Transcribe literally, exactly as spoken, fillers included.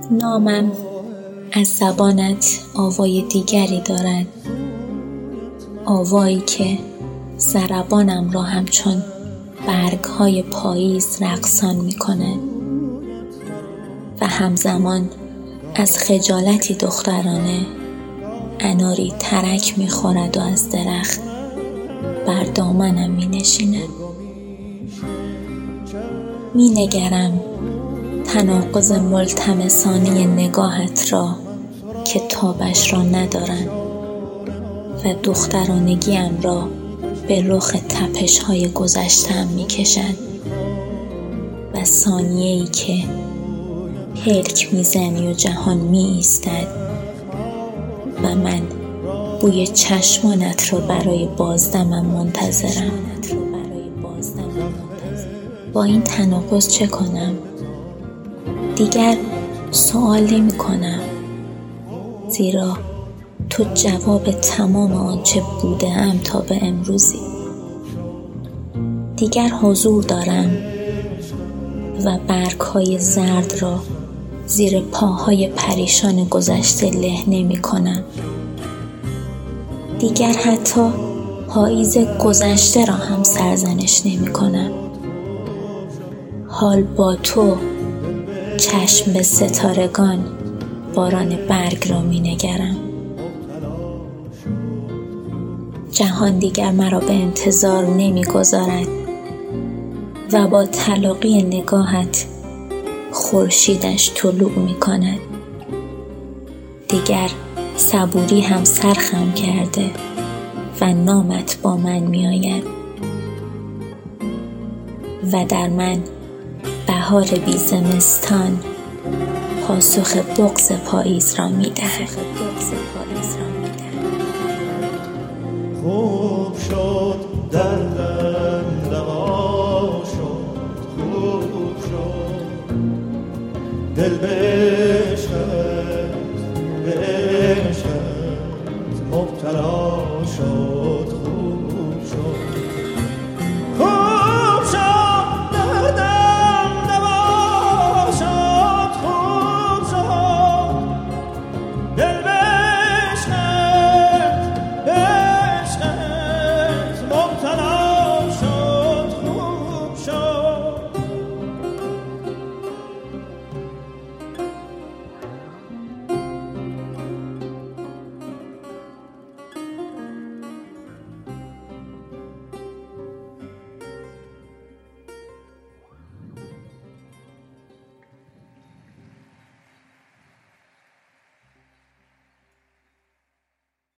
نامم از زبانت آوای دیگری دارد، آوایی که ضربانم را همچون برگ‌های پاییز رقصان می‌کند و همزمان از خجالتی دخترانه اناری ترک می‌خورد و از درخت بر دامنم می‌نشیند. می‌نگرم تناقض ملتمسانه نگاهت را که تابش را ندارند و دخترانگیم را به رخ تپش‌های گذشته‌ام می‌کشند و ثانیه‌ای که پلک می‌زنی و جهان می‌ایستد و من بوی چشمانت را برای بازدمم منتظرم. با این تناقض چه کنم؟ دیگر سوال نمی کنم، زیرا تو جواب تمام آنچه بودم تا به امروزی. دیگر حضور دارم و برگ‌های زرد را زیر پاهای پریشان گذشته له نمی کنم. دیگر حتی پاییز گذشته را هم سرزنش نمی کنم. حال با تو چشم به ستارگان باران برگ را می نگرم. جهان دیگر مرا به انتظار نمی گذارد و با تلاقی نگاهت خورشیدش طلوع می کند. دیگر صبوری هم سرخم کرده و نامت با من می آید و در من بهار بی زمستان پاسخ بغض پاییز را می دهد. خوب شد دردم دوا شد، خوب شد دل بشکست، بشکست مبتلا شد، خوب شد